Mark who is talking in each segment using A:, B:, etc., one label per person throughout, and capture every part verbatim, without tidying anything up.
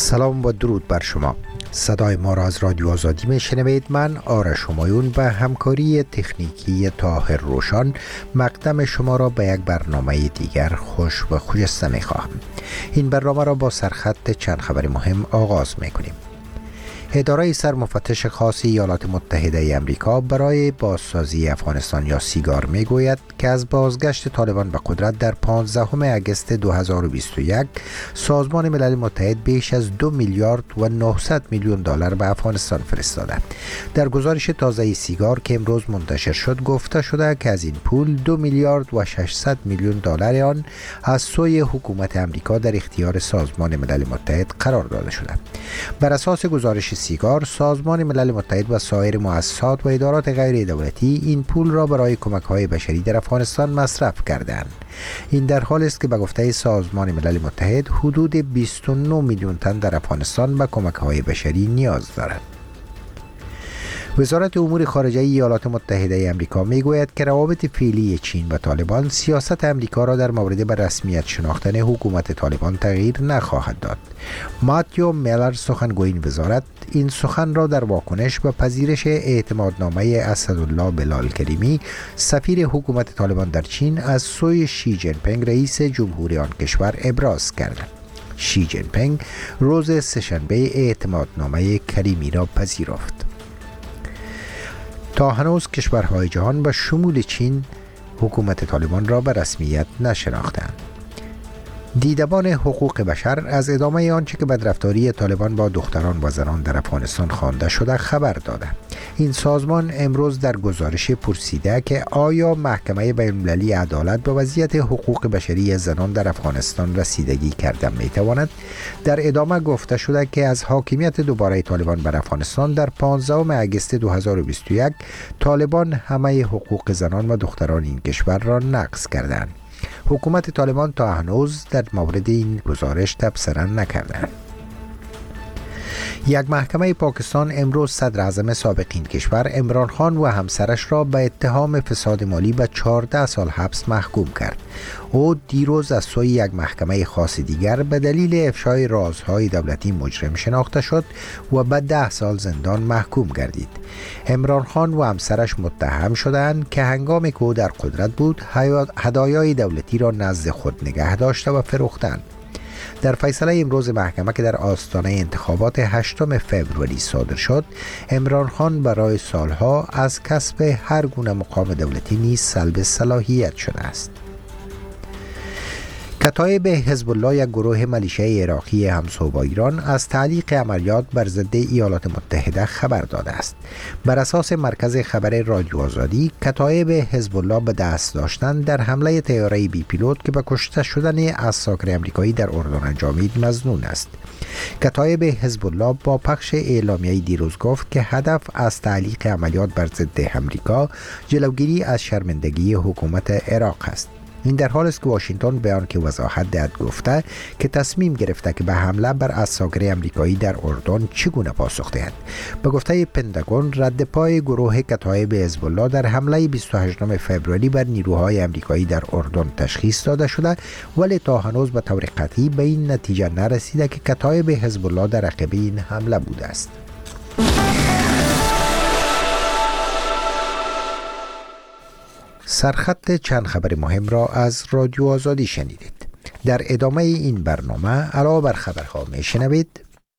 A: سلام و درود بر شما. صدای ما را از رادیو آزادی می شنوید. من آرش همایون به همکاری تکنیکی طاهر روشان مقدم شما را به یک برنامه دیگر خوش و خجسته می خواهم. این برنامه را با سرخط چند خبر مهم آغاز می کنیم. اداره سرمفتش خاص ایالات متحده امریکا برای بازسازی افغانستان یا سیگار می گوید که از بازگشت طالبان به قدرت در پانزدهم اگست دو هزار و بیست و یک سازمان ملل متحد بیش از دو میلیارد و نهصد میلیون دلار به افغانستان فرستاده. در گزارش تازه سیگار که امروز منتشر شد گفته شده که از این پول دو میلیارد و ششصد میلیون دلار آن از سوی حکومت امریکا در اختیار سازمان ملل متحد قرار داده شده. بر اساس گزارش سیگار، سازمان ملل متحد و سایر مؤسسات و ادارات غیر دولتی این پول را برای کمک‌های بشری در افغانستان مصرف کردند. این در حالی است که به گفته سازمان ملل متحد حدود بیست و نه میلیون تن در افغانستان به کمک‌های بشری نیاز دارند. وزارت امور خارجه ایالات متحده امریکا میگوید که روابط فعلی چین و طالبان سیاست امریکا را در مورد به رسمیت شناختن حکومت طالبان تغییر نخواهد داد. ماتیو میلر سخنگوی این وزارت این سخن را در واکنش به پذیرش اعتمادنامه اسدالله بلال کریمی سفیر حکومت طالبان در چین از سوی شی جین پینگ رئیس جمهوری آن کشور ابراز کرد. شی جین پینگ روز سه‌شنبه اعتمادنامه کریمی را پذیرفت. تا هنوز کشورهای جهان به شمول چین حکومت طالبان را به رسمیت نشناختند. دیدبان حقوق بشر از ادامه آنچه که بدرفتاری طالبان با دختران و زنان در افغانستان خوانده شده خبر داده. این سازمان امروز در گزارش پرسیده که آیا محکمه بین‌المللی عدالت به وضعیت حقوق بشری زنان در افغانستان رسیدگی کرده میتواند. در ادامه گفته شده که از حاکمیت دوباره طالبان بر افغانستان در پانزدهم اگست دو هزار و بیست و یک طالبان همه حقوق زنان و دختران این کشور را نقض کردند. حکومت طالبان تا هنوز در مورد این گزارش تبصره نکردند. یک محکمه پاکستان امروز صدر اعظم سابق این کشور عمران خان و همسرش را به اتهام فساد مالی به چهارده سال حبس محکوم کرد. او دیروز از سوی یک محکمه خاص دیگر به دلیل افشای رازهای دولتی مجرم شناخته شد و به ده سال زندان محکوم گردید. عمران خان و همسرش متهم شدند که هنگامی که او در قدرت بود هدایای دولتی را نزد خود نگه داشته و فروختند. در فیصله امروز محکمه که در آستانه انتخابات هشتم فوریه صادر شد، عمران خان برای سالها از کسب هر گونه مقام دولتی نیز سلب صلاحیت شده است. کتایب حزب الله یک گروه ملیشه عراقی همسو با ایران از تعلیق عملیات بر ضد ایالات متحده خبر داده است. بر اساس مرکز خبر رادیو آزادی، کتایب حزب الله به دست داشتن در حمله طیاره بی پیلوت که به کشته شدن عساکر آمریکایی در اردن انجامید مظنون است. کتایب حزب الله با پخش اعلامیه‌ای دیروز گفت که هدف از تعلیق عملیات بر ضد آمریکا جلوگیری از شرمندگی حکومت عراق است. این در حالی است که واشنگتن به آنکه وضاحت دهد گفته که تصمیم گرفته که به حمله بر عساکر آمریکایی در اردن چگونه پاسخ دهد. به گفته پنتاگون، رد پای گروه کتایب حزب الله در حمله بیست و هشتم فوریه بر نیروهای آمریکایی در اردن تشخیص داده شده، ولی تا هنوز به طور قطعی به این نتیجه نرسیده که کتایب حزب الله در عقب این حمله بوده است. سرخط چند خبر مهم را از رادیو آزادی شنیدید. در ادامه این برنامه علاوه بر خبرها می شنوید: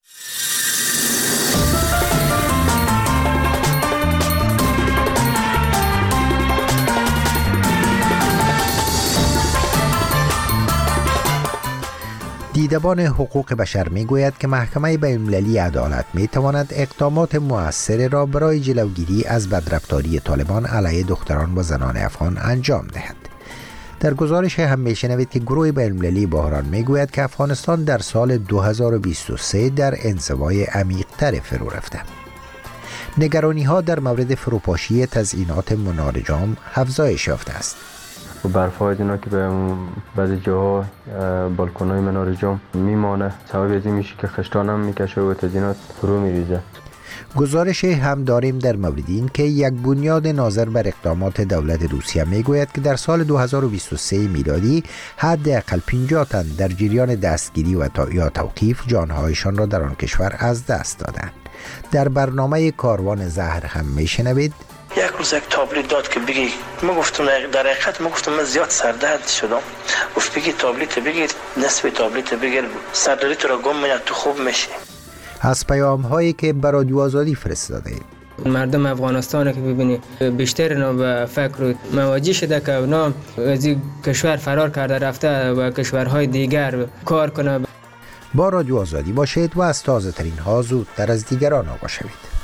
A: دیدبان حقوق بشر می گوید که محکمه بین‌المللی عدالت می تواند اقدامات مؤثر را برای جلوگیری از بدرفتاری طالبان علیه دختران و زنان افغان انجام دهد. در گزارش هم می شنوید که گروه بین‌المللی بحران می گوید که افغانستان در سال دو هزار و بیست و سه در انزوای عمیق‌تر فرو رفته. نگرانی ها در مورد فروپاشی تزیینات منار جام افزایش یافته است.
B: برفای اینا که به بعضی جاها بالکن های منار جام میمانه، سبب از این میشه که خشتان هم میکشه و تزیینات فرو میریزه.
A: گزارش هم داریم در مورد این که یک بنیاد ناظر بر اقدامات دولت روسیه میگوید که در سال دو هزار و بیست و سه میلادی حداقل پنجاه تن در جریان دستگیری و تا یا توقیف جانهایشان را در آن کشور از دست دادند. در برنامه کاروان زهر هم میشنوید
C: یک روز یک تابلت داد که بگی، ما گفتم در حقیقت ما گفتم من زیاد سردرد شدم، گفت بگی تابلت بگیر، نصف تابلت بگیر، سردردی تو را گم میاد تو خوب میشی.
A: از پیام هایی که بر رادیو آزادی فرستاده
D: مردم افغانستان که ببینی بیشتر اینا به فکر مواجه شده که اونا از این کشور فرار کرده رفته و کشورهای دیگر کار کنه.
A: با رادیو آزادی باشید و از تازه ترین ها زودتر از دیگران آگاه شوید.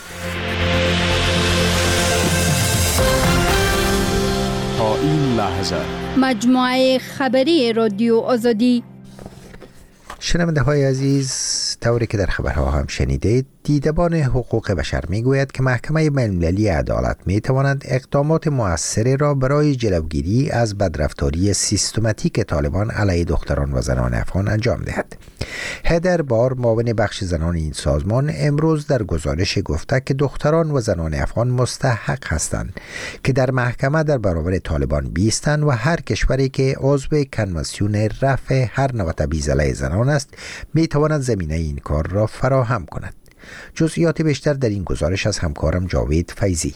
E: تا این لحظه
F: مجموعه خبری رادیو آزادی.
A: شنونده های عزیز، طوری که در خبرها هم شنیدید، دیدبان حقوق بشر میگوید که محکمه بین‌المللی عدالت میتواند اقدامات مؤثری را برای جلوگیری از بدرفتاری سیستماتیک طالبان علیه دختران و زنان افغان انجام دهد. هدر بار، معاون بخش زنان این سازمان، امروز در گزارش گفته که دختران و زنان افغان مستحق هستند که در محکمه در برابر طالبان بیستند و هر کشوری که عضو کنوانسیون رفع هر نوع تبعیض علیه زنان است میتواند زمینه این کار را فراهم کند. جزئیات بیشتر در این گزارش از همکارم جاوید فیضی.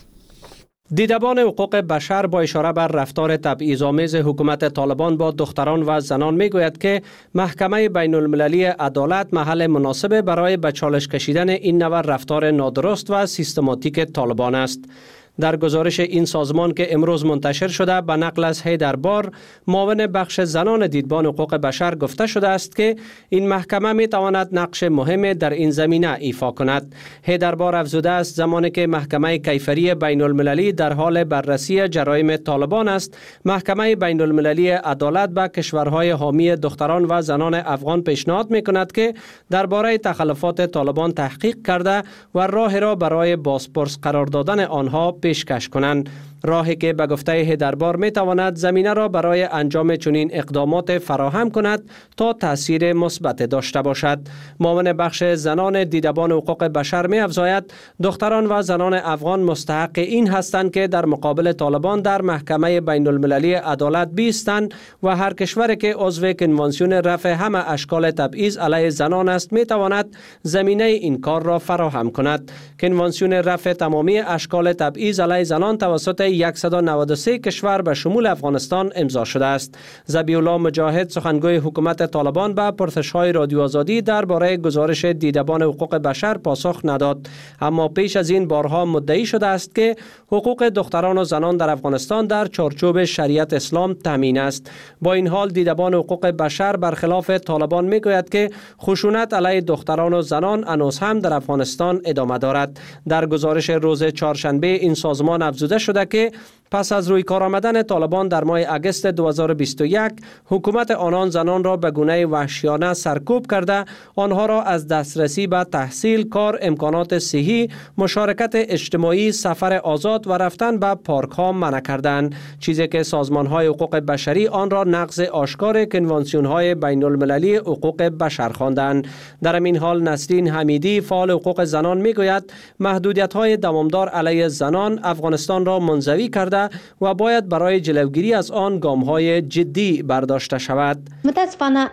G: دیدبان حقوق بشر با اشاره بر رفتار تبعیض‌آمیز حکومت طالبان با دختران و زنان میگوید که محکمه بین المللی عدالت محل مناسب برای به چالش کشیدن این نوع رفتار نادرست و سیستماتیک طالبان است. در گزارش این سازمان که امروز منتشر شده به نقل از هیدر بار، معاون بخش زنان دیدبان حقوق بشر، گفته شده است که این محکمه می تواند نقش مهم در این زمینه ایفا کند. هیدر بار افزوده است زمانی که محکمه کیفری بین المللی در حال بررسی جرایم طالبان است، محکمه بین المللی عدالت به کشورهای حامی دختران و زنان افغان پیشنهاد می کند که درباره تخلفات طالبان تحقیق کرده و راه را برای بازپرس قرار دادن آنها پیشکش کنند. راهی که به گفته هیدربار می تواند زمینه را برای انجام چنین اقدامات فراهم کند تا تأثیر مثبت داشته باشد. معاون بخش زنان دیدبان حقوق بشر می افزاید دختران و زنان افغان مستحق این هستند که در مقابل طالبان در محکمه بین المللی عدالت بیستند و هر کشوری که عضو کنوانسیون رفع همه اشکال تبعیض علیه زنان است می تواند زمینه این کار را فراهم کند. کنوانسیون رفع تمامی اشکال تبعیض علیه زنان توسط صد و نود و سه کشور به شمول افغانستان امضا شده است. ذبیح الله مجاهد، سخنگوی حکومت طالبان، به پرسش‌های رادیو آزادی درباره گزارش دیدبان حقوق بشر پاسخ نداد، اما پیش از این بارها مدعی شده است که حقوق دختران و زنان در افغانستان در چارچوب شریعت اسلام تامین است. با این حال دیدبان حقوق بشر برخلاف طالبان میگوید که خشونت علیه دختران و زنان هنوز هم در افغانستان ادامه دارد. در گزارش روز چهارشنبه این سازمان افزوده شده که پس از روی کار آمدن طالبان در ماه اگست دو هزار و بیست و یک، حکومت آنان زنان را به گونه وحشیانه سرکوب کرده، آنها را از دسترسی به تحصیل، کار، امکانات صحی، مشارکت اجتماعی، سفر آزاد و رفتن به پارک ها منع کردند، چیزی که سازمان های حقوق بشری آن را نقض آشکار کنوانسیون های بین المللی حقوق بشر خواندند. در این حال نسرین حمیدی، فعال حقوق زنان، میگوید محدودیت های دوامدار علیه زنان افغانستان را منزوی کرده و باید برای جلوگیری از آن گام‌های جدی برداشته شود.
H: متاسفانه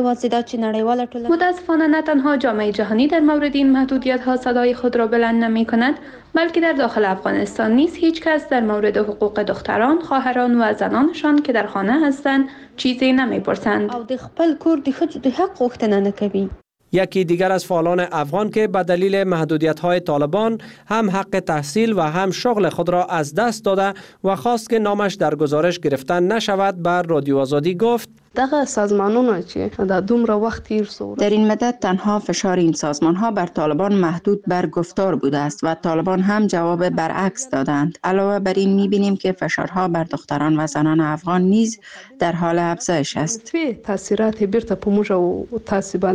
I: متاسفانه نه تنها جامعه جهانی در مورد این محدودیت‌ها صدای خود را بلند نمی‌کند، بلکه در داخل افغانستان نیز هیچ کس در مورد حقوق دختران، خواهران و زنانشان که در خانه هستند چیزی نمی‌پرسند.
H: او د خپل کور د ښځو د حق غوښتنه نه کوي.
G: یکی دیگر از فعالان افغان که به دلیل محدودیت‌های طالبان هم حق تحصیل و هم شغل خود را از دست داده و خواست که نامش در گزارش گرفته نشود، بر رادیو آزادی گفت:
J: دغه سازمانونه چې د دومره وخت تیر شو،
K: در این مدت تنها فشار این سازمان‌ها بر طالبان محدود بر گفتار بوده است و طالبان هم جواب برعکس دادند. علاوه بر این می‌بینیم که فشارها بر دختران و زنان افغان نیز در حال افزایش است.
J: تاثیرات بیرته په موږ او تاسو باندې.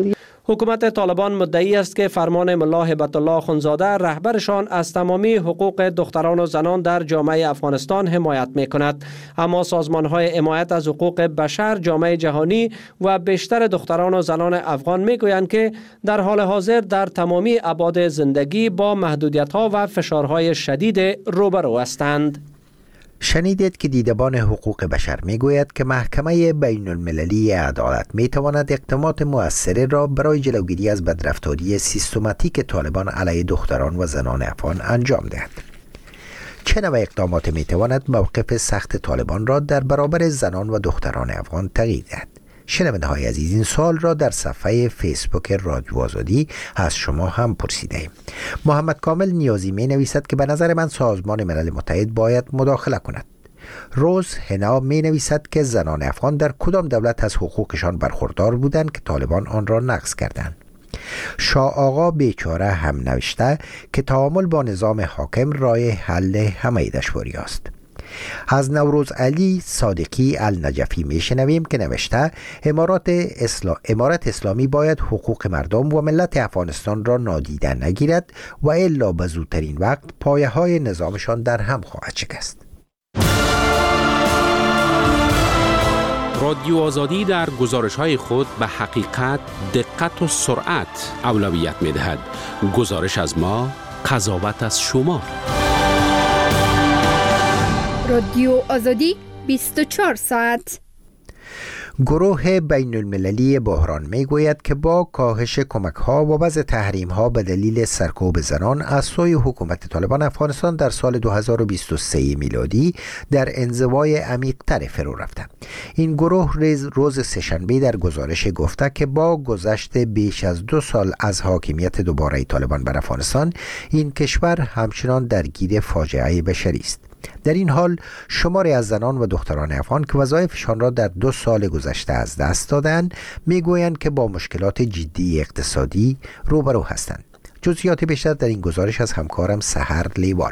G: حکومت طالبان مدعی است که فرمان ملا هبت الله اخوندزاده رهبرشان از تمامی حقوق دختران و زنان در جامعه افغانستان حمایت می کند، اما سازمان های حمایت از حقوق بشر، جامعه جهانی و بیشتر دختران و زنان افغان می گویند که در حال حاضر در تمامی ابعاد زندگی با محدودیت ها و فشارهای شدید روبرو هستند.
A: شنیدید که دیدبان حقوق بشر می گوید که محکمه بین المللی عدالت می تواند اقدامات مؤثری را برای جلوگیری از بدرفتاری سیستماتیک طالبان علیه دختران و زنان افغان انجام دهد. چه نوع اقدامات می تواند موقف سخت طالبان را در برابر زنان و دختران افغان تغییر دهد؟ شنونده های عزیز، این سوال را در صفحه فیسبوک رادیو آزادی از شما هم پرسیده ایم. محمد کامل نیازی می نویسد که به نظر من سازمان ملل متحد باید مداخله کند. روز هنا می نویسد که زنان افغان در کدام دولت از حقوقشان برخوردار بودند که طالبان آن را نقض کردند؟ شاه آقا بیچاره هم نوشته که تعامل با نظام حاکم راه حل همه دشواری است. از نوروز علی صادقی النجفی می شنویم که نوشته امارات, اسلا... امارت اسلامی باید حقوق مردم و ملت افغانستان را نادیده نگیرد و الا به زودترین وقت پایه های نظامشان در هم خواهد شکست.
L: رادیو آزادی در گزارش‌های خود به حقیقت، دقت و سرعت اولویت می‌دهد. گزارش از ما، قضاوت از شما.
F: رادیو آزادی بیست و چهار ساعت.
A: گروه بین المللی بحران می گوید که با کاهش کمک ها و وضع تحریم ها به دلیل سرکوب زنان از سوی حکومت طالبان افغانستان در سال دو هزار و بیست و سه میلادی در انزوای عمیق‌تر فرو رفته. این گروه روز سه‌شنبه در گزارش گفته که با گذشت بیش از دو سال از حاکمیت دوباره طالبان بر افغانستان، این کشور همچنان درگیر فاجعه بشری است. در این حال شماری از زنان و دختران افغان که وظایفشان را در دو سال گذشته از دست دادند میگویند که با مشکلات جدی اقتصادی روبرو هستند. جزئیات بیشتر در این گزارش از همکارم سحر لیوال.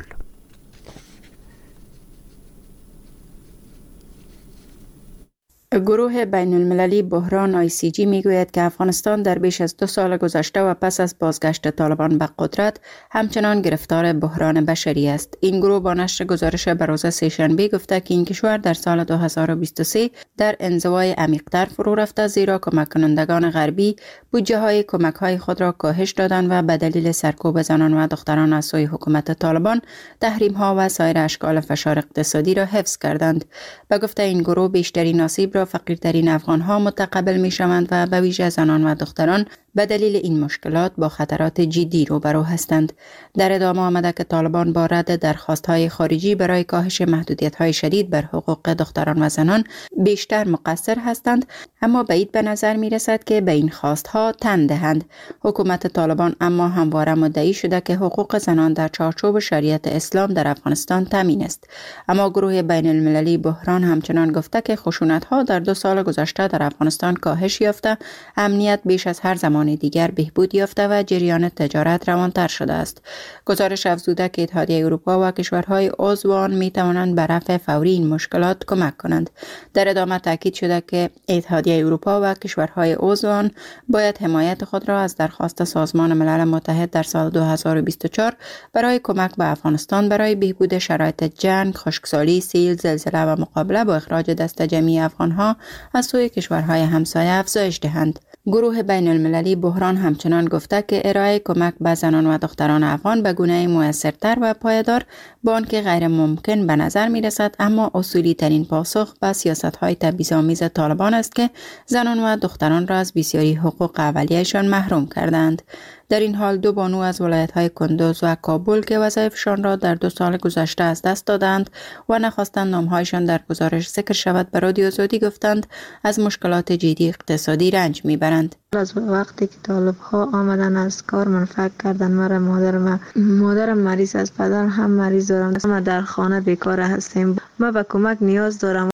K: گروه بین المللی بحران آی سی جی می گوید که افغانستان در بیش از دو سال گذشته و پس از بازگشت طالبان به قدرت همچنان گرفتار بحران بشری است. این گروه با نشر گزارش به روز سه‌شنبه گفته که این کشور در سال دو هزار و بیست و سه در انزوای عمیق‌تر فرو رفته، زیرا کمک کنندگان غربی بودجه های کمک های خود را کاهش دادند و به دلیل سرکوب زنان و دختران از سوی حکومت طالبان تحریم ها و سایر اشکال فشار اقتصادی را حفظ کردند. به گفته این گروه بیشترین آسیب را فقیرترین افغان ها متقبل می شوند و به ویژه زنان و دختران به دلیل این مشکلات با خطرات جدی روبرو هستند. در ادامه آمده که طالبان با رد درخواست های خارجی برای کاهش محدودیت های شدید بر حقوق دختران و زنان بیشتر مقصر هستند، اما بعید به نظر می رسد که به این خواست ها تن دهند. حکومت طالبان اما همواره مدعی شده که حقوق زنان در چارچوب شریعت اسلام در افغانستان تامین است، اما گروه بین المللی بحران همچنان گفته که خشونت ها در دو سال گذشته در افغانستان کاهش یافته، امنیت بیش از هر زمان دیگر بهبود یافته و جریان تجارت روانتر شده است. گزارش افزوده که اتحادیه اروپا و کشورهای عضو آن می توانند به رفع فوری این مشکلات کمک کنند. در ادامه تاکید شده که اتحادیه اروپا و کشورهای عضو آن باید حمایت خود را از درخواست سازمان ملل متحد در سال دو هزار و بیست و چهار برای کمک به افغانستان برای بهبود شرایط جنگ، خشکسالی، سیل، زلزله و مقابله با اخراج دست جمعی افغانها از سوی کشورهای همسایه افزایش دهند. گروه بین المللی بحران همچنان گفته که ارائه کمک به زنان و دختران افغان به گونه موثرتر و پایدار با آنکه غیر ممکن به نظر می رسد، اما اصولی ترین پاسخ به سیاست های تبعیض‌آمیز طالبان است که زنان و دختران را از بسیاری حقوق اولیه‌شان محروم کردند. در این حال دو بانو از ولایت‌های کندوز و کابل که وظایفشان را در دو سال گذشته از دست دادند و نخواستند نامهایشان در گزارش ذکر شود به رادیو آزادی گفتند از مشکلات جدی اقتصادی رنج میبرند.
M: از وقتی که طالب ها آمدن از کار منفک کردن، مرا مادرم مادرم مریض است، پدرم هم مریض دارم، ما در خانه بیکار هستیم، ما به کمک نیاز دارم.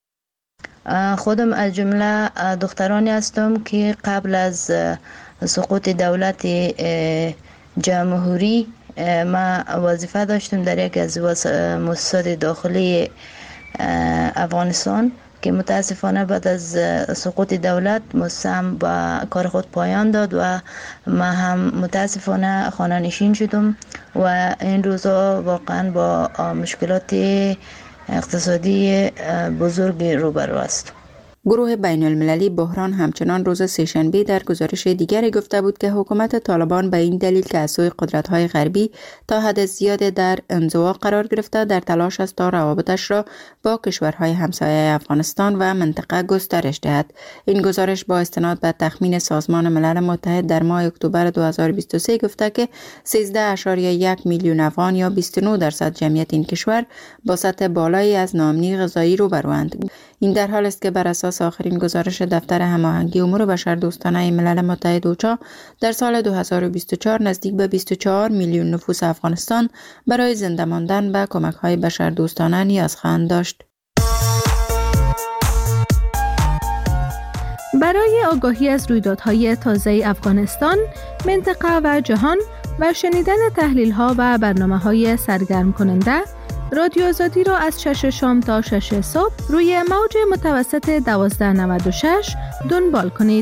N: خودم از جمله دخترانی هستم که قبل از سقوط دولت جمهوری ما وظیفه داشتم در یک از مؤسسات داخلی افغانستان که متاسفانه بعد از سقوط دولت مستعم با کار خود پایان داد و ما هم متاسفانه خانه نشین شدم و این روزا واقعا با مشکلات اقتصادی بزرگ روبرو است.
K: گروه بین المللی بحران همچنان روز سه‌شنبه در گزارش دیگری گفته بود که حکومت طالبان به این دلیل که از سوی قدرت‌های غربی تا حد زیاد در انزوا قرار گرفته در تلاش است تا روابطش را با کشورهای همسایه افغانستان و منطقه گسترش دهد. این گزارش با استناد به تخمین سازمان ملل متحد در ماه اکتبر دو هزار و بیست و سه گفته که سیزده اشاریه یک میلیون افغان یا بیست و نه درصد جمعیت این کشور با سطح بالایی از ناامنی غذایی روبروند. این در حال است که بر اساس آخرین گزارش دفتر هماهنگی امور بشردوستانه ملل متحد اوچا در سال دو هزار و بیست و چهار نزدیک به بیست و چهار میلیون نفوس افغانستان برای زنده ماندن به کمک‌های بشردوستانه نیازمند داشت.
F: برای آگاهی از رویدادهای تازه افغانستان، منطقه و جهان و شنیدن تحلیل‌ها و برنامه‌های سرگرم کننده، رادیو آزادی را از شش شام تا شش صبح روی موج متوسط دوازده نود و شش دنبال کنید.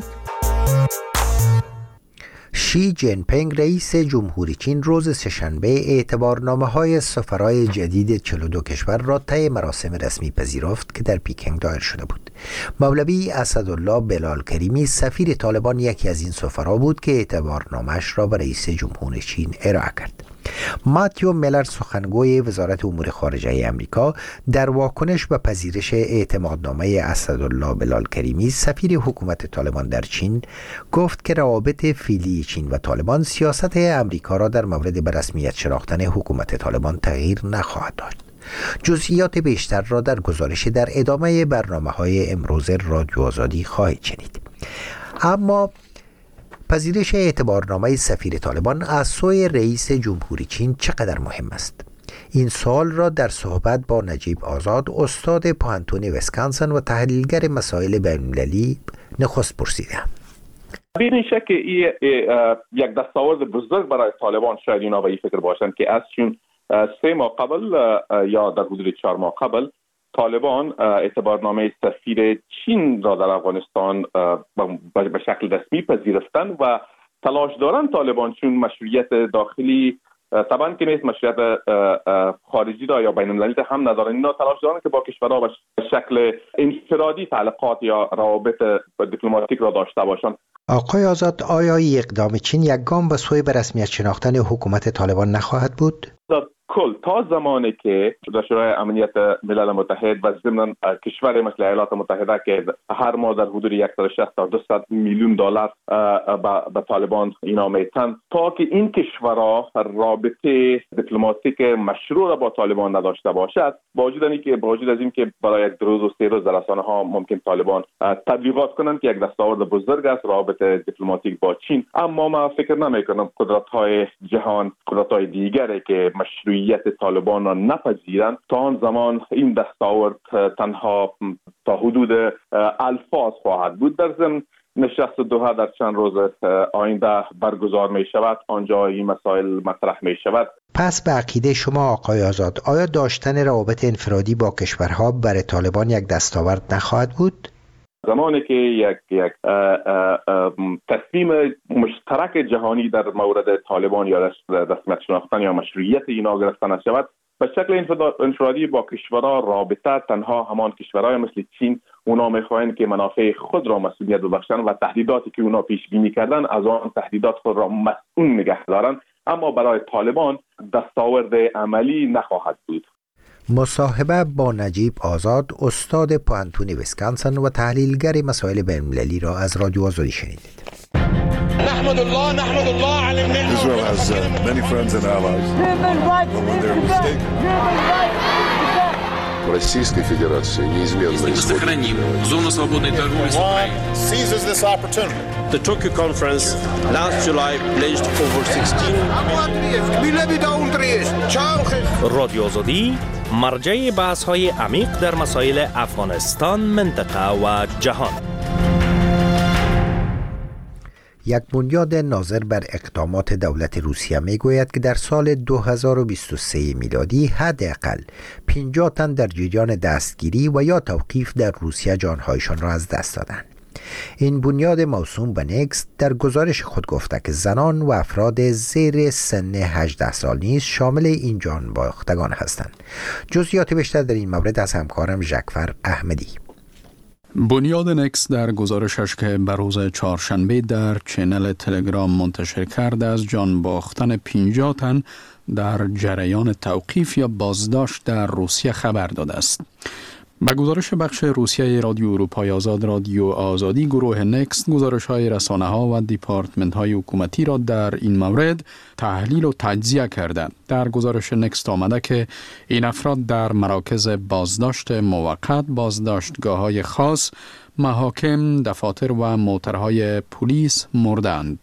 A: شی جین پینگ رئیس جمهوری چین روز سه‌شنبه اعتبارنامه‌های سفرای جدید چهل و دو کشور را طی مراسم رسمی پذیرفت که در پیکنگ دایر شده بود. مولوی اسدالله بلال کریمی سفیر طالبان یکی از این سفرا بود که اعتبارنامه‌اش را به رئیس جمهوری چین ارائه کرد. ماتیو میلر سخنگوی وزارت امور خارجه امریکا در واکنش به پذیرش اعتمادنامه اسدالله بلال کریمی سفیر حکومت طالبان در چین گفت که روابط فعلی چین و طالبان سیاست امریکا را در مورد به رسمیت شناختن حکومت طالبان تغییر نخواهد داد. جزئیات بیشتر را در گزارش در ادامه برنامه‌های امروز رادیو آزادی خواهید شنید. اما پذیرش اعتبارنامه سفیر طالبان از سوی رئیس جمهوری چین چقدر مهم است؟ این سوال را در صحبت با نجیب آزاد استاد پوهنتون ویسکانسن و تحلیلگر مسائل بین‌المللی نخست پرسیدم.
O: بدون شک این یک دستاورد بزرگ برای طالبان شاید اینا به این فکر باشند که از چون سه ماه قبل یا در حدود چهار ماه قبل طالبان اعتبارنامه سفیر چین را در افغانستان به شکل رسمی پذیرفتند و تلاش دارند طالبان چون مشروعیت داخلی طبعا که نیست، مشروعیت خارجی را یا بین المللی هم ندارند. اینا تلاش دارند که با کشورها به شکل انفرادی تعلقات یا روابط دیپلماتیک را داشته باشند.
A: آقای آزاد، آیا اقدام چین یک گام به سوی به رسمیت شناختن حکومت طالبان نخواهد بود؟
O: کل تا زمانی که شورای امنیت ملل متحد و ضمن کشور مثل ایالات متحده که هر ماه در حدود صد و شصت تا دویست میلیون دلار به طالبان اینا میتن، تا که این کشورها رابطه دیپلماتیک مشروع را با طالبان نداشته باشد، با وجود اینکه با وجود از اینکه برای یک روز و سه روز در رسانه ها ممکن طالبان تبلیغات کنند که یک دستاورد بزرگ است رابطه دیپلماتیک با چین، اما ما فکر نمی‌کنم قدرت‌های جهان، قدرت‌های دیگری که مشروع طالبان را نپذیرند تا آن زمان این دستاورد تنها تا حدود الفاظ خواهد بود. در ضمن نشست دوحه در چند روز آینده برگزار می شود، آنجا این مسائل مطرح می شود.
A: پس به عقیده شما آقای آزاد، آیا داشتن روابط انفرادی با کشورها برای طالبان یک دستاورد نخواهد بود؟
O: زمانی که یک یک تصمیم مشترک جهانی در مورد طالبان یا رسمیت شناختن یا مشروعیت اینا گرفته نشود، به شکل انفرادی با کشورها رابطه تنها همان کشورهای مثل چین اونا میخواهند که منافع خود را مسئولیت ببخشند و تهدیداتی که اونا پیش بینی کردن از آن تهدیدات خود را مسئول نگه دارند، اما برای طالبان دستاورد عملی نخواهد بود.
A: مصاحبه با نجیب آزاد استاد پوهنتون ویسکانسن و تحلیلگر مسائل بین‌المللی را از رادیو آزادی شنیدید.
P: نحمد الله نحمد الله على النعمة. Israel has uh, many friends and allies. But when they're mistaken. Российской Федерации неизменно
L: сохраним зону свободной торговли с Украиной.
P: Seizes this opportunity.
Q: The Tokyo conference last July pledged over sixteen. رادیو آزادی مرجع بحث‌های عمیق در مسائل افغانستان، منطقه و جهان.
A: یک بنیاد ناظر بر اقدامات دولت روسیه میگوید که در سال دو هزار و بیست و سه میلادی حداقل پنجاه تن در جریان دستگیری و یا توقیف در روسیه جانهایشان را از دست دادند. این بنیاد موسوم به نکست در گزارش خود گفته که زنان و افراد زیر سن هجده سال نیز شامل این جان باختگان هستند. جزئیات بیشتر در این مورد از همکارم جعفر احمدی.
E: بنیاد نکس در گزارشش که بر روز چهارشنبه در چنل تلگرام منتشر کرده از جان باختن پنجاه تن در جریان توقیف یا بازداشت در روسیه خبر داده است. با گزارش بخش روسیه رادیو اروپای آزاد رادیو آزادی، گروه نکست گزارش های رسانه ها و دیپارتمنت های حکومتی را در این مورد تحلیل و تجزیه کرده. در گزارش نکست آمده که این افراد در مراکز بازداشت موقت، بازداشتگاه های خاص، محاکم، دفاتر و موترهای پلیس مردند.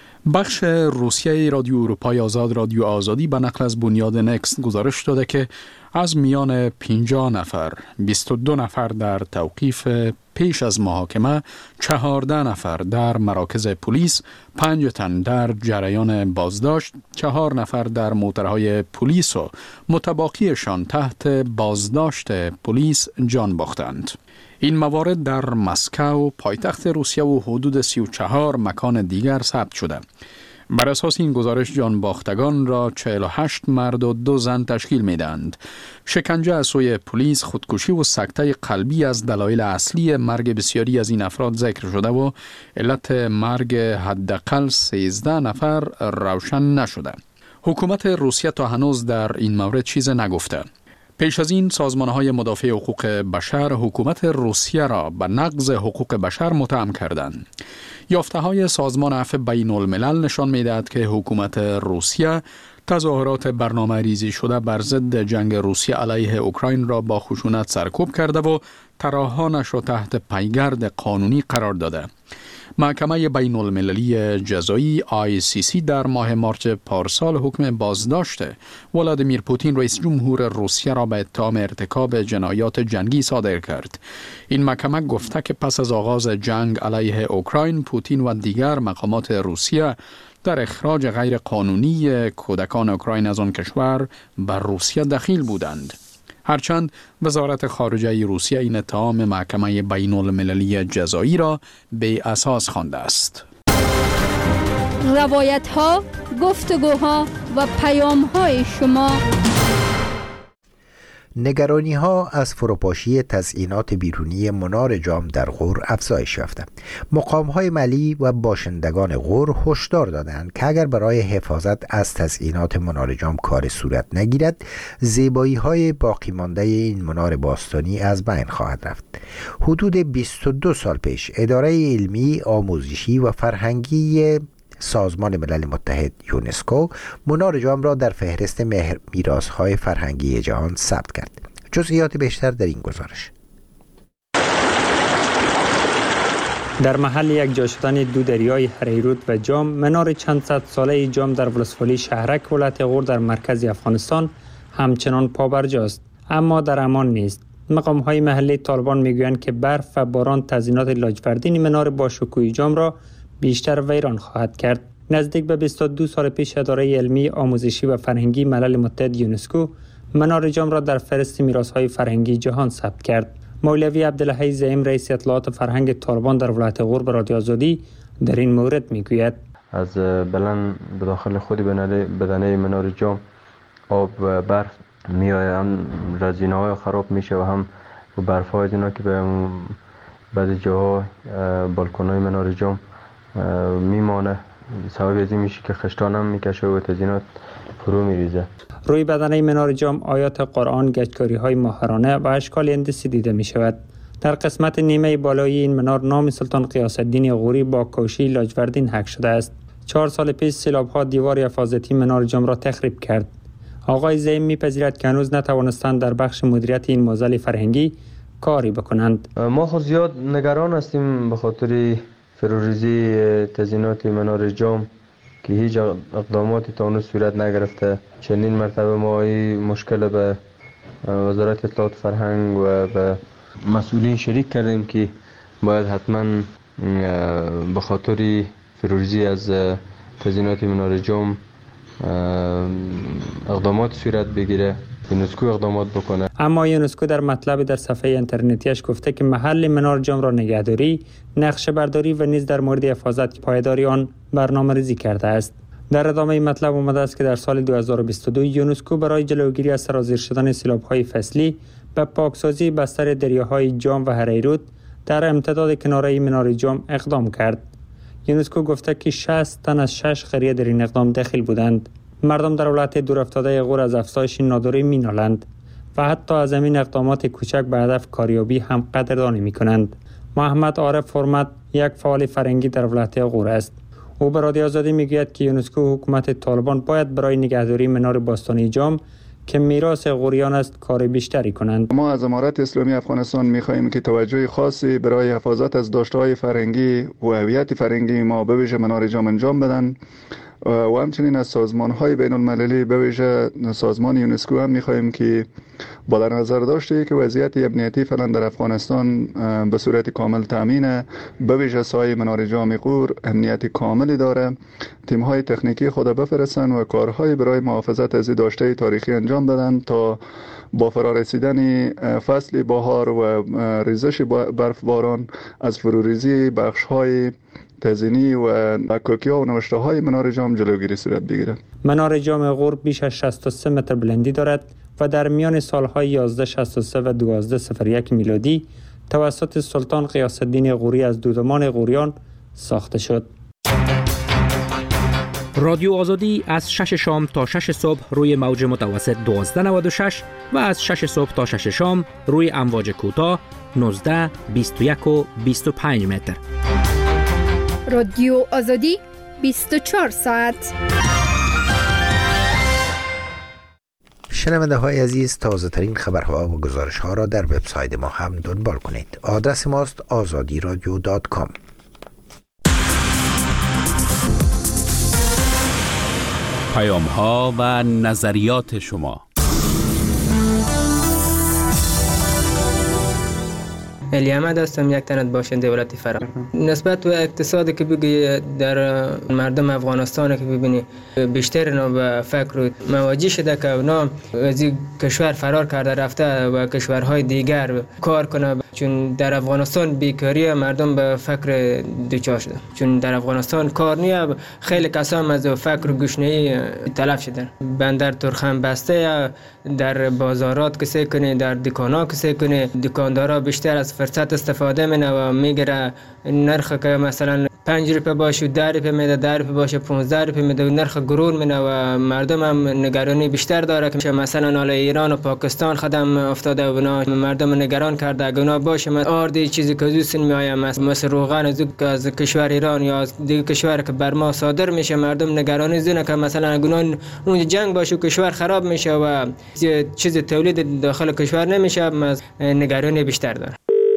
E: بخش روسیه رادیو اروپای آزاد رادیو آزادی به نقل از بنیاد نکست گزارش داده که از میان پنجاه نفر، بیست و دو نفر در توقیف پیش از محاکمه، چهارده نفر در مراکز پلیس، پنج تن در جریان بازداشت، چهار نفر در موترهای پلیس و متباقیشان تحت بازداشت پلیس جان باختند. این موارد در مسکو، پایتخت روسیه و حدود سی و چهار مکان دیگر ثبت شده. بر اساس این گزارش جان باختگان را چهل و هشت مرد و دو زن تشکیل میدهند. شکنجه از سوی پلیس، خودکشی و سکته قلبی از دلایل اصلی مرگ بسیاری از این افراد ذکر شده و علت مرگ حداقل سیزده نفر روشن نشده. حکومت روسیه تا هنوز در این مورد چیز نگفته. پیش از این سازمان‌های مدافع حقوق بشر حکومت روسیه را به نقض حقوق بشر متهم کردند. یافته‌های سازمان عفو بین الملل نشان می‌دهد که حکومت روسیه تظاهرات برنامه ریزی شده بر ضد جنگ روسیه علیه اوکراین را با خشونت سرکوب کرده و ترحالش را تحت پیگرد قانونی قرار داده. محکمه بین المللی جزایی آی سی سی در ماه مارچ پارسال حکم بازداشت ولادیمیر پوتین رئیس جمهور روسیه را به اتهام ارتکاب جنایات جنگی صادر کرد. این محکمه گفته که پس از آغاز جنگ علیه اوکراین، پوتین و دیگر مقامات روسیه در اخراج غیر قانونی کودکان اوکراین از آن کشور بر روسیه دخیل بودند. هرچند وزارت خارجه روسیه این اتهام محکمه بین المللی جزایی را بی اساس خوانده است.
R: روایت ها، گفتگوها و پیام های شما.
A: نگرانی ها از فروپاشی تزیینات بیرونی منار جام در غور افزایش یافته. مقام های ملی و باشندگان غور هشدار دادند که اگر برای حفاظت از تزیینات منار جام کار صورت نگیرد، زیبایی های باقی مانده این منار باستانی از بین خواهد رفت. حدود بیست و دو سال پیش اداره علمی، آموزشی و فرهنگی سازمان ملل متحد یونسکو منار جام را در فهرست میراث‌های فرهنگی جهان ثبت کرد. جزئیات بیشتر در این گزارش.
S: در محل یک جا شدن دو دریای هریرود و جام، منار چند صد ساله جام در ولسوالی شهرک ولایت غور در مرکز افغانستان همچنان پابرجاست، اما در امان نیست. مقام های محلی طالبان میگویند که برف و باران تزیینات لاجوردین منار باشکوه جام را بیشتر ویران خواهد کرد. نزدیک به بیست و دو سال پیش اداره علمی، آموزشی و فرهنگی ملل متحد یونسکو منار جام را در فهرست میراث‌های فرهنگی جهان ثبت کرد. مولوی عبدالحی زعیم رئیس اطلاعات فرهنگ طالبان در ولایت غور به رادیو آزادی در این مورد میگوید:
B: از بلند به داخل خود بدنه منار جام آب و برف میآید، رزینه‌های خراب میشه و هم برف‌های اینا که به بعضی جاها بالکن‌های منار جام میمانه، سبب از این میشه که خشتان هم میکشه و تزیینات فرو میریزه.
S: روی بدنه منار جام آیات قرآن، گچکاری های ماهرانه و اشکال هندسی دیده می شود. در قسمت نیمه بالای این منار نام سلطان غیاث الدین غوری با کوشی لاجوردین حک شده است. چهار سال پیش سیلاب ها دیوار حفاظتی منار جام را تخریب کرد. آقای زعیم میپذیرد که هنوز نتوانستند در بخش مدیریت این معضل فرهنگی کاری بکنند.
B: ما خود زیاد نگران هستیم به خاطر فروریزی تزیینات منار جام که هیچ اقداماتی تا اون صورت نگرفته. چندین مرتبه ما این مشکل به وزارت اطلاعات فرهنگ و به مسئولین شریک کردیم که باید حتما به خاطر فروریزی از تزیینات منار جام اقدامات صورت بگیره، یونسکو اقدامات بکنه.
S: اما یونسکو در مطلب در صفحه اینترنتیش گفته که محل منار جام را نگهداری، نقشه برداری و نیز در مورد حفاظت پایداری آن برنامه‌ریزی کرده است. در ادامه مطلب آمده است که در سال دو هزار و بیست و دو یونسکو برای جلوگیری از سرازیر شدن سیلاب‌های فصلی به پاکسازی بستر دریاهای جام و هریرود در امتداد کناره منار جام اقدام کرد. یونسکو گفته که شصت تن از شش قریه در این اقدام داخل بودند. مردم در ولایت دورافتاده غور از افزایش ناداری مینالند و حتی از همین اقدامات کوچک به هدف کاریابی هم قدردانی میکنند. محمد عارف فرمت یک فعال فرهنگی در ولایت غور است. او به رادیو آزادی میگوید که یونسکو و حکومت طالبان باید برای نگهداری منار باستانی جام که میراث غوریان است کار بیشتری کنند.
T: ما از امارت اسلامی افغانستان می‌خواهیم که توجه خاصی برای حفاظت از داشته‌های فرهنگی و هویت فرهنگی ما به ویژه منار جام انجام بدن و همچنین از سازمان‌های بین‌المللی به ویژه سازمان یونسکو هم می‌خواهیم که با در نظر داشته که وضعیت امنیتی فعلا در افغانستان به صورت کامل تامینه، به ویژه سایه منار جام غور امنیت کاملی داره، تیم‌های تکنیکی خود بفرستن و کارهای برای محافظت از داشته تاریخی انجام بدن تا با فرارسیدن فصل بهار و ریزش برف باران از فروریزی بخش‌های تزیینی و مکاکی‌ها و نوشته‌های منار جام جلوگیری صورت بگیره.
S: منار جام غور بیش از شصت و سه متر بلندی دارد و در میان سالهای یازده شصت و سه و دوازده صفر یک میلادی توسط سلطان غیاث الدین غوری از دودمان غوریان ساخته شد.
U: رادیو آزادی از شش شام تا شش صبح روی موج متوسط دوازده نود و شش و از شش صبح تا شش شام روی امواج کوتاه نوزده، بیست و یک و بیست و پنج متر.
R: رادیو آزادی بیست و چهار ساعت.
A: شنونده های عزیز، تازه ترین خبرها و گزارش ها را در وبسایت ما هم دنبال کنید. آدرس ماست آزادی رادیو دات کام.
L: پیام ها و نظریات شما.
D: علی احمد هستم، یک تنت باشنده ولایت فرا. نسبت به اقتصادی که بگی در مردم افغانستان که ببینی بیشتر اینا به فکر مواجه شده که اونا از کشور فرار کرده رفته و کشورهای دیگر کار کنه، چون در افغانستان بیکاری مردم به فکر دوچار شده، چون در افغانستان کار نیه. خیلی کسان از فکر گشنه‌ای تلف شدن. بندر ترخم بسته، در بازارات کسی کنه، در دکانا کسی کنه، دکاندارا بیشتر از فرصت استفاده منه و میگره نرخ که مثلا پنج روپه باشه ده روپه میده، ده روپه باشه پانزده روپه میده و نرخ گرون منه و مردم هم نگرانی بیشتر داره که مثلا حالا ایران و پاکستان خدم افتاده و اونا مردم نگران کرده اگه اونا باشه آردی چیزی که زوسن میآید مثل روغن از کشور ایران یا از دیگه کشور که بر ما صادر میشه، مردم نگرانی زونه که مثلا اگه اون جنگ باشه کشور خراب میشه و چیز تولید داخل کشور نمیشه، نگرانی بیشتر داره.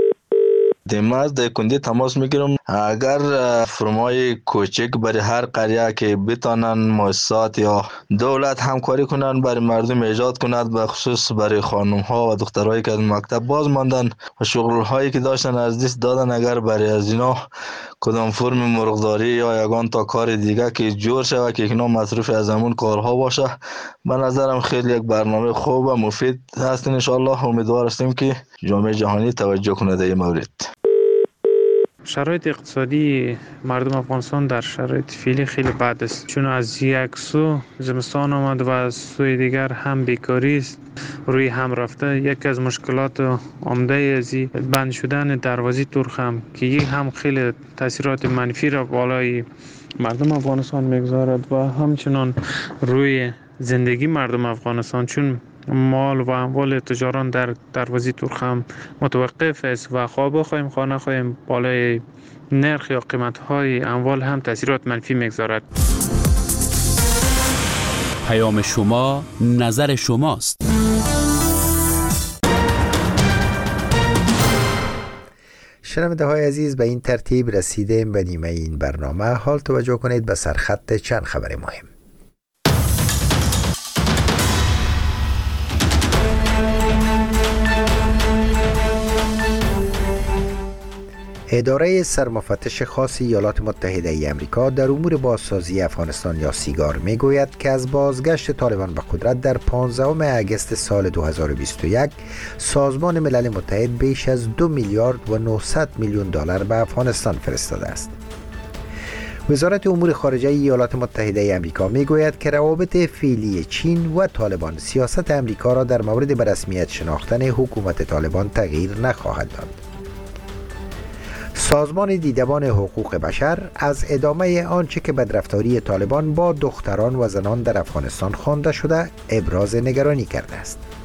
V: ما از دایکنده تماس میگیرم اگر فرمای کوچک برای هر قریه که بتانن مؤسسات یا دولت همکاری کنن برای مردم ایجاد کند، به خصوص برای خانم ها و دخترایی که از مکتب باز ماندن و شغل هایی که داشتن از دست دادن، اگر برای از اینا کدام فرم مرغداری یا یگان تا کار دیگه که جور شود که اینا مصروف از همون کارها باشه، به نظرم خیلی یک برنامه خوب و مفید هست. ان شاء الله امیدوار هستیم که جامعه جهانی توجه کنه در این مورد.
W: شرایط اقتصادی مردم افغانستان در شرایط فعلی خیلی بد است، چون از یک سو زمستان آمد و از سوی دیگر هم بیکاری است روی هم رفته. یکی از مشکلات عمده از بند شدن دروازه ترخم که یک هم خیلی تاثیرات منفی را بالای مردم افغانستان میگذارد و همچنان روی زندگی مردم افغانستان، چون مال و اموال تجاران در دروازه ترخم متوقف است و خواه بخواهیم خواه نخواهیم بالای نرخ یا قیمت های اموال هم تاثیرات منفی میگذارد.
L: پیام شما، نظر شماست.
A: شنونده های عزیز، به این ترتیب رسیدیم به نیمه این برنامه. حال توجه کنید به سرخط چند خبر مهم. اداره سرمفتش خاص ایالات متحده ای آمریکا در امور بازسازی افغانستان یا سیگار میگوید که از بازگشت طالبان به قدرت در پانزدهم اگست سال دو هزار و بیست و یک سازمان ملل متحد بیش از دو میلیارد و نهصد میلیون دلار به افغانستان فرستاده است. وزارت امور خارجه ایالات متحده ای آمریکا میگوید که روابط فعلی چین و طالبان سیاست آمریکا را در مورد به رسمیت شناختن حکومت طالبان تغییر نخواهد داد. سازمان دیدبان حقوق بشر از ادامه آنچه که بدرفتاری طالبان با دختران و زنان در افغانستان خوانده شده ابراز نگرانی کرده است.